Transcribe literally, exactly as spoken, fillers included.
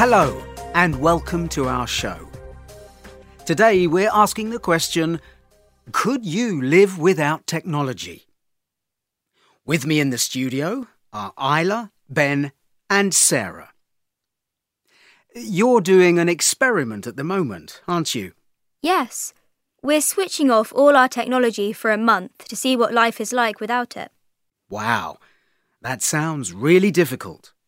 Hello and welcome to our show. Today we're asking the question, could you live without technology? With me in the studio are Isla, Ben and Sarah. You're doing an experiment at the moment, aren't you? Yes. We're switching off all our technology for a month to see what life is like without it. Wow, that sounds really difficult.